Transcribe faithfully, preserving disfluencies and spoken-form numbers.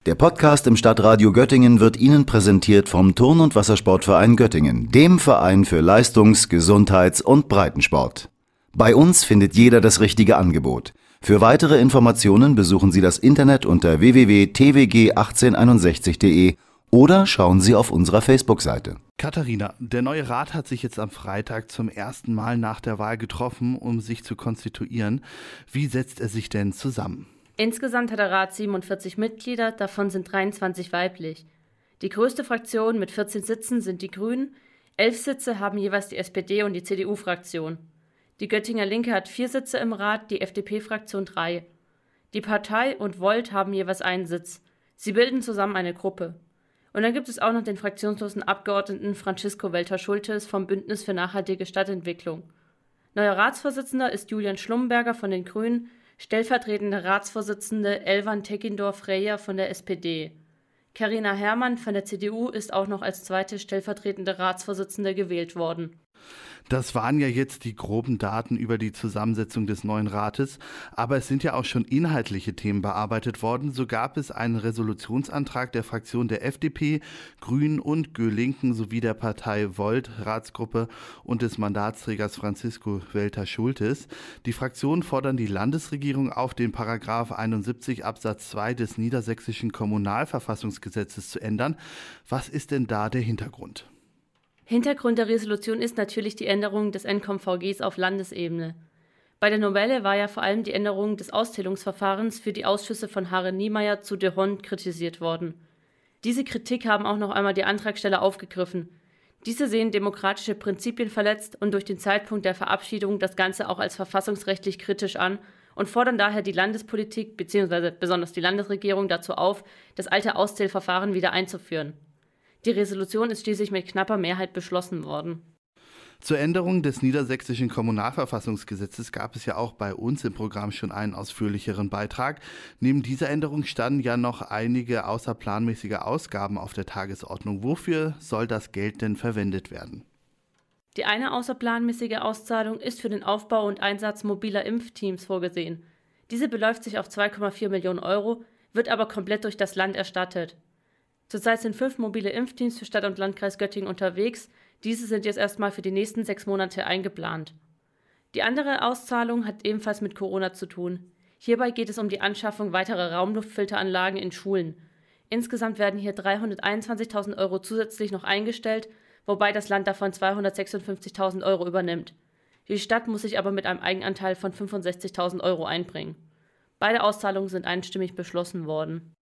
Der Podcast im Stadtradio Göttingen wird Ihnen präsentiert vom Turn- und Wassersportverein Göttingen, dem Verein für Leistungs-, Gesundheits- und Breitensport. Bei uns findet jeder das richtige Angebot. Für weitere Informationen besuchen Sie das Internet unter w w w punkt t w g achtzehn einundsechzig punkt d e oder schauen Sie auf unserer Facebook-Seite. Katharina, der neue Rat hat sich jetzt am Freitag zum ersten Mal nach der Wahl getroffen, um sich zu konstituieren. Wie setzt er sich denn zusammen? Insgesamt hat der Rat siebenundvierzig Mitglieder, davon sind dreiundzwanzig weiblich. Die größte Fraktion mit vierzehn Sitzen sind die Grünen, elf Sitze haben jeweils die S P D und die C D U-Fraktion. Die Göttinger Linke hat vier Sitze im Rat, die F D P-Fraktion drei. Die Partei und Volt haben jeweils einen Sitz. Sie bilden zusammen eine Gruppe. Und dann gibt es auch noch den fraktionslosen Abgeordneten Francisco Welter-Schultes vom Bündnis für nachhaltige Stadtentwicklung. Neuer Ratsvorsitzender ist Julian Schlumberger von den Grünen, stellvertretende Ratsvorsitzende Elvan Tekindor-Freya von der S P D. Carina Herrmann von der C D U ist auch noch als zweite stellvertretende Ratsvorsitzende gewählt worden. Das waren ja jetzt die groben Daten über die Zusammensetzung des neuen Rates, aber es sind ja auch schon inhaltliche Themen bearbeitet worden. So gab es einen Resolutionsantrag der Fraktion der F D P, Grünen und Gö-Linken sowie der Partei Volt, Ratsgruppe und des Mandatsträgers Francisco Welter-Schultes. Die Fraktionen fordern die Landesregierung auf, den Paragraph einundsiebzig Absatz zwei des niedersächsischen Kommunalverfassungsgesetzes zu ändern. Was ist denn da der Hintergrund? Hintergrund der Resolution ist natürlich die Änderung des N K V Gs auf Landesebene. Bei der Novelle war ja vor allem die Änderung des Auszählungsverfahrens für die Ausschüsse von Hare-Niemeyer zu de Hond kritisiert worden. Diese Kritik haben auch noch einmal die Antragsteller aufgegriffen. Diese sehen demokratische Prinzipien verletzt und durch den Zeitpunkt der Verabschiedung das Ganze auch als verfassungsrechtlich kritisch an und fordern daher die Landespolitik bzw. besonders die Landesregierung dazu auf, das alte Auszählverfahren wieder einzuführen. Die Resolution ist schließlich mit knapper Mehrheit beschlossen worden. Zur Änderung des niedersächsischen Kommunalverfassungsgesetzes gab es ja auch bei uns im Programm schon einen ausführlicheren Beitrag. Neben dieser Änderung standen ja noch einige außerplanmäßige Ausgaben auf der Tagesordnung. Wofür soll das Geld denn verwendet werden? Die eine außerplanmäßige Auszahlung ist für den Aufbau und Einsatz mobiler Impfteams vorgesehen. Diese beläuft sich auf zwei Komma vier Millionen Euro, wird aber komplett durch das Land erstattet. Zurzeit sind fünf mobile Impfteams für Stadt und Landkreis Göttingen unterwegs. Diese sind jetzt erstmal für die nächsten sechs Monate eingeplant. Die andere Auszahlung hat ebenfalls mit Corona zu tun. Hierbei geht es um die Anschaffung weiterer Raumluftfilteranlagen in Schulen. Insgesamt werden hier dreihunderteinundzwanzigtausend Euro zusätzlich noch eingestellt, wobei das Land davon zweihundertsechsundfünfzigtausend Euro übernimmt. Die Stadt muss sich aber mit einem Eigenanteil von fünfundsechzigtausend Euro einbringen. Beide Auszahlungen sind einstimmig beschlossen worden.